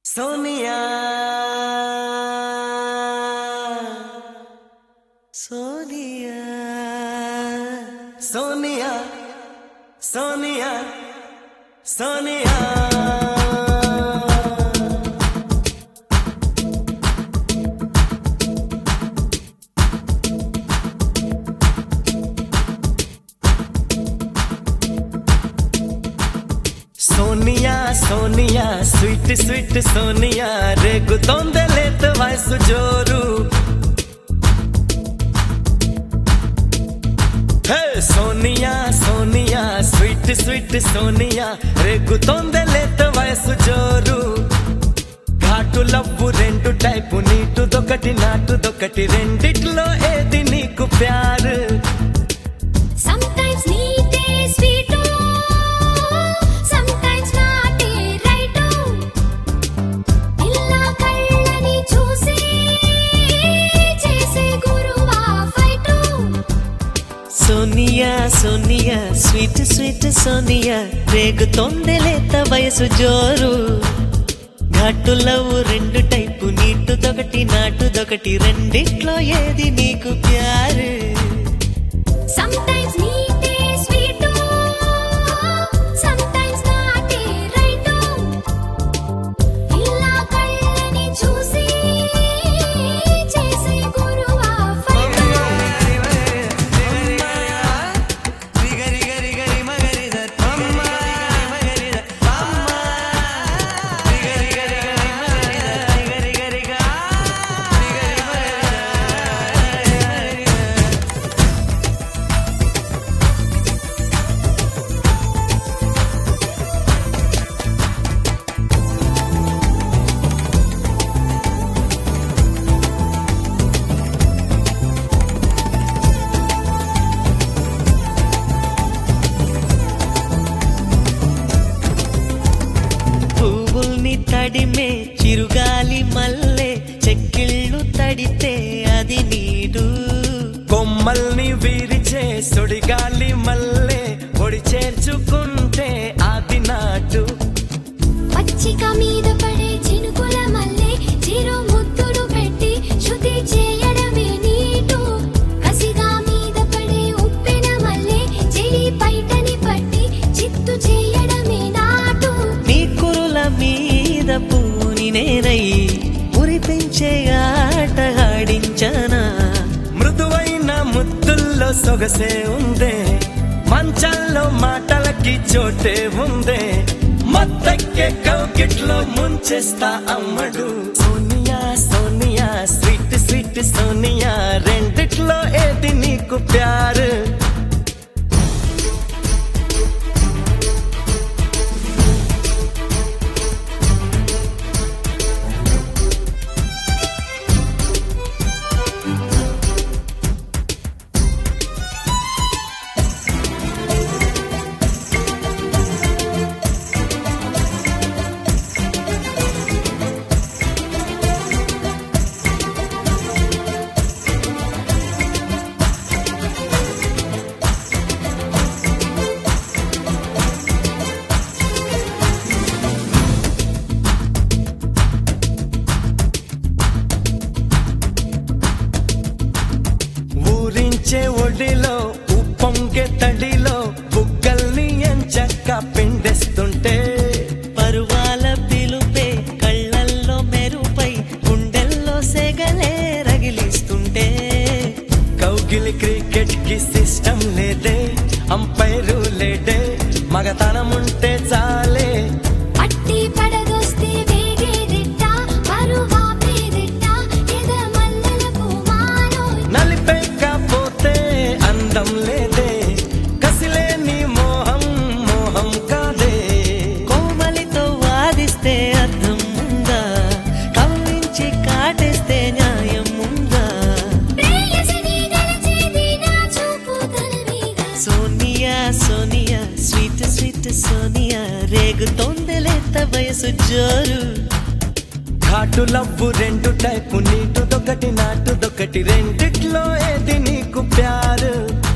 Sonia Sonia Sonia Sonia Sonia Sonia Sonia sweet sweet Sonia రేగుతోందలేత వయసు జోరు hey Sonia Sonia sweet sweet Sonia రేగుతోందలేత వయసు జోరు ఘాటు లవ్వు రెండు టైపు నీటుదొకటి నాటుదొకటి రెండిట్లో ఏది నీకు ప్యారు sometimes neat is sweet sometimes not right illa kallani chusi chese guruva fight Sonia Sonia sweet sweet Sonia రేగుతోందలేత వయసు జోరు ఘాటు లవ్ రెండు టైపు నీటుదొకటి నాటుదొకటి రెండిట్లో ఏది నీకు ప్యారు sometimes neat is sweet sometimes not right illa kallani chusi chese guruva fight పువ్వుల్ని తడిమే చిరుగాలి మల్లె చెక్కిళ్ళు తడితే అది నీడు కొమ్మల్ని విరిచే సుడిగాలి మల్లె పొడి చేర్చుకుంటే అది నాటు పచ్చిక మీద పడే చినుకుల మల్లె చిరు ముద్దులు పెట్టి శుద్ధి చేయడమే నీటు కసిగా మీద పడే ఉప్పెన మల్లె చెడి పైటని పట్టి చిత్తు చేయడమే నాటు నీ కురుల మీద పూని నేనై మురిపించే ఆట ఆడించనా మృదువైన ముద్దుల్లో సొగసే ఉందే మంచాల్లో మాటలకి చోటే ఉందే మత్తెక్కే కౌకిట్లో ముంచేస్తా అమ్మడు సోనియా సోనియా స్వీట్ స్వీట్ సోనియా రెండిట్లో ఏది నీకు ప్యారు ఊరించే ఒడిలో ఉప్పొంగే తడిలో బుగ్గల్ని ఎంచక్క పిండేస్తుంటే పరువాల పిలుపే కళ్ళల్లో మెరుపై గుండెల్లో సెగలే రగిలిస్తుంటే కౌగిలి క్రికెట్ కి సిస్టం లేదే అంపైరు లేడే మగతనముంటే చాలే పట్టి పడదొస్తే వేగేదిట్ట పరువా పేదిట్ట ఎద మల్లెల పూమాలో నలిపేకపోతే అందం లేదే కసిలేని మోహం మోహం కాదే కోమలితో వాదిస్తే అర్థం ఉందా కవ్వించి కాటేస్తే న్యాయం ఉందా ప్రేయసిని గెలిచేది నా చూపు తనమీద సోనియా సోనియా స్వీట్ స్వీట్ సోనియా రేగుతోందలేత వయసు జోరు ఘాటు లవ్వు రెండు టైపు నీటుదొకటి నాటుదొకటి రెండిట్లో ఏది నీకు ప్యారు